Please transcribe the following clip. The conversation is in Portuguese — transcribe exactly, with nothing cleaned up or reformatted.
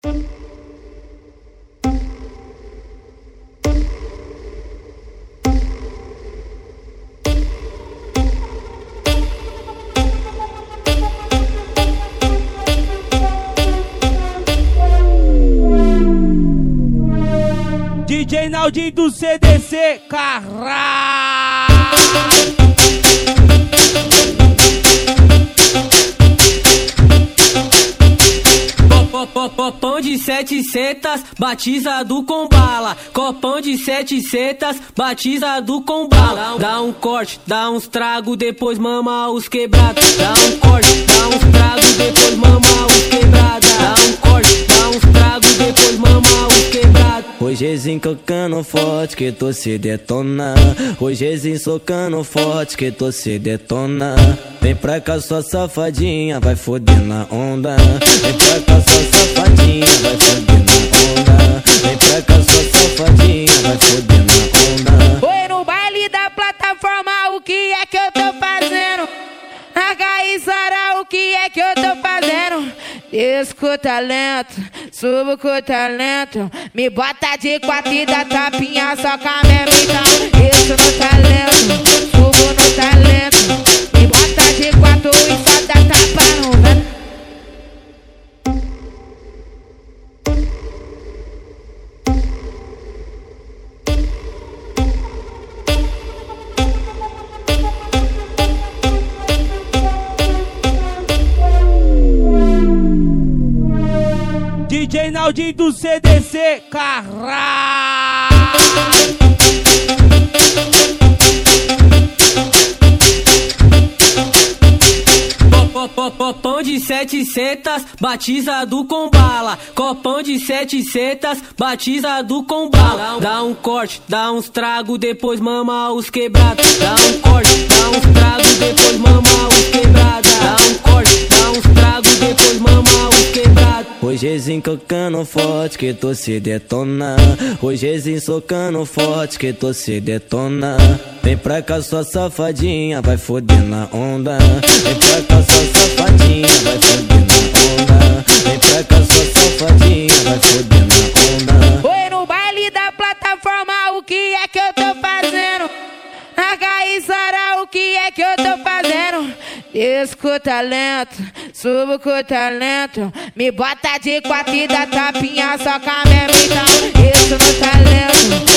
D J Naldinho do C D C, caralho! Copão de setecentas, batizado com bala. Copão de setecentas, batizado com bala. Dá um corte, dá uns trago, depois mama os quebrados. Dá um corte, dá uns trago, depois mama os quebrados. Dá um corte, dá uns trago, depois mama os quebrados. Hojezinho cocando forte que tu se detona. Hojezinho socando forte que tu se detona. Vem pra cá sua safadinha, vai foder na onda. Vem pra cá sua safadinha, vai foder na onda. Vem pra cá sua safadinha, vai foder na onda. Oi, no baile da plataforma, o que é que eu tô fazendo? Na Caiçara, o que é que eu tô fazendo? Desço com o talento, subo com o talento. Me bota de quatro e dá tapinha só com a minha então. Desço no talento, subo no talento. Me bota de quatro e só dá tapa no vento. D J Naldinho do C D C, caralho! Copão de setecentas, batizado com bala. Copão de setecentas, batizado com bala. Dá um corte, dá uns trago, depois mama os quebrados. Dá um corte, dá uns trago, depois mama os quebrados. Dá um corte, dá uns trago, depois mama os quebrados. Hojezinho cocando forte que tu se detona. Hojezinho socando forte que tu se detona. Vem pra cá sua safadinha, vai foder na onda. Vem pra cá sua safadinha, vai foder na onda. Vem pra cá sua safadinha, vai foder na onda. Oi, no baile da plataforma, o que é que eu tô fazendo? Na Caiçara, o que é que eu tô fazendo? Desço com o talento, subo com o talento. Me bota de quatro e dá tapinha só com a minha então. Desço no talento,